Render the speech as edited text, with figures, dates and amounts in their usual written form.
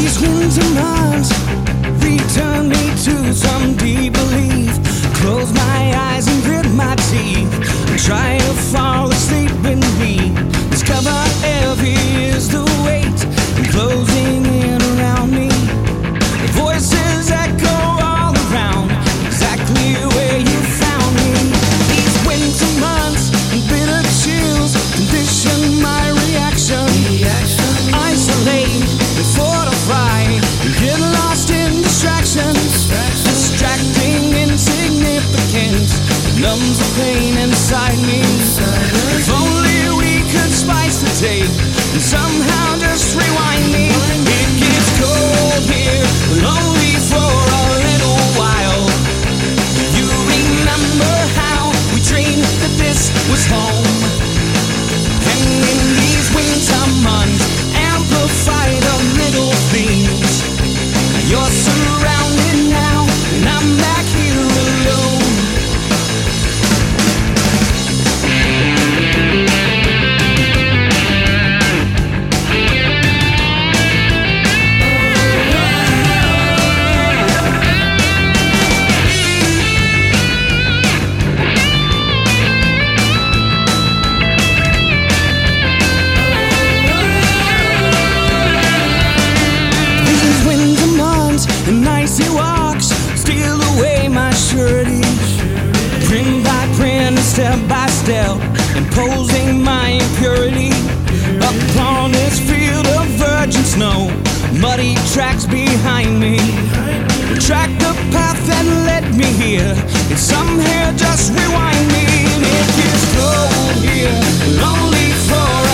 These winter months return me to some deep belief. Close my eyes and grit my teeth and try to fall asleep in me. Discover heavy is the weight and closing in around me. Voices echo all around, exactly where you found me. These winter months and bitter chills condition my reaction. Isolate and fortify and get lost in distractions. Distracting insignificance numbs the pain inside me. If only we could spice the tape and somehow just rewind me. It gets cold here, lonely for a little while. You remember how we dreamed that this was home? And in these winter months, amplify the little things. You're surrounded now, and I'm back here alone. And icy walks steal away my surety. Print by print and step by step, imposing my impurity. Upon this field of virgin snow, muddy tracks behind me. Track the path that led me here, and somehow just rewind me. It gets cold here, lonely for